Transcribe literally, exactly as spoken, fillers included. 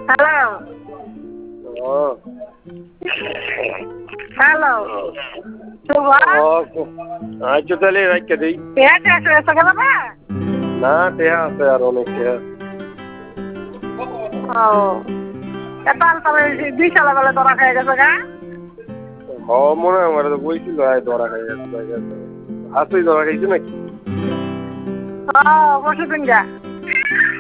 hello hello আচ্ছা তাহলে রাখতে দিই না টেহা আছে আর অনেক টেহা ও তাহলে তবে দুই সালে বেলা ধরা খেয়ে গেছে গা হ মনে হয় আমার তো বইছিল আয় ধরা খাই গেছে আসুই ধরা খাইছে নাকি ও পরশু দিন গা